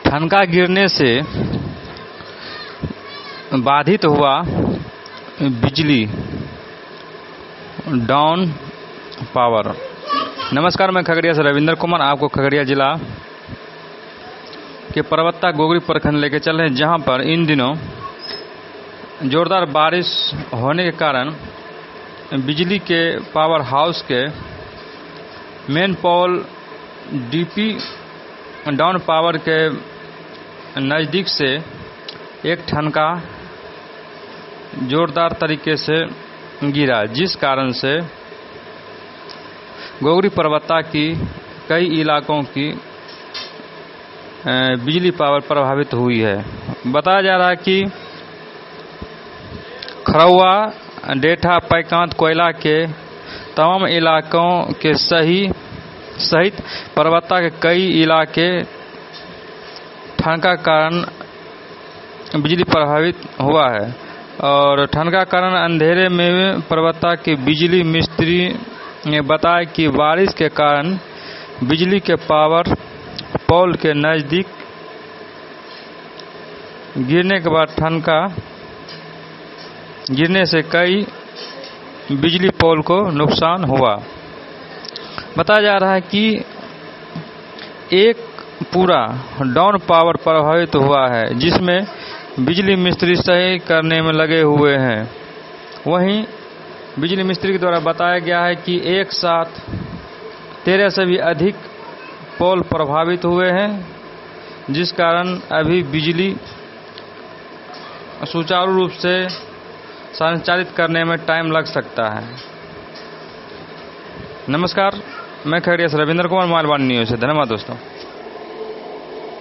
ठनका गिरने से बाधित हुआ बिजली डाउन पावर। नमस्कार, मैं खगड़िया से रविंद्र कुमार आपको खगड़िया जिला के परबत्ता गोगरी प्रखंड लेके चल रहे हैं, जहां पर इन दिनों जोरदार बारिश होने के कारण बिजली के पावर हाउस के main pole DP down power के नज़दीक से एक ठनका जोरदार तरीके से गिरा, जिस कारण से गोगरी परबत्ता की कई इलाकों की बिजली पावर प्रभावित हुई है। बताया जा रहा है कि खरौआ, डेठा, पैकांत, कोयला के तमाम इलाकों के सहित परबत्ता के कई इलाके ठनका कारण बिजली प्रभावित हुआ है। और ठनका कारण अंधेरे में परबत्ता के बिजली मिस्त्री ने बताया कि बारिश के कारण बिजली के पावर पोल के नज़दीक गिरने के बाद ठनका गिरने से कई बिजली पोल को नुकसान हुआ। बताया जा रहा है कि एक पूरा डाउन पावर प्रभावित हुआ है, जिसमें बिजली मिस्त्री सही करने में लगे हुए हैं। वहीं बिजली मिस्त्री के द्वारा बताया गया है कि एक साथ 13 से भी अधिक पोल प्रभावित हुए हैं, जिस कारण अभी बिजली सुचारू रूप से संचालित करने में टाइम लग सकता है। नमस्कार, मैं खगड़िया से रविंद्र कुमार, मालवानी न्यूज़ से। धन्यवाद दोस्तों।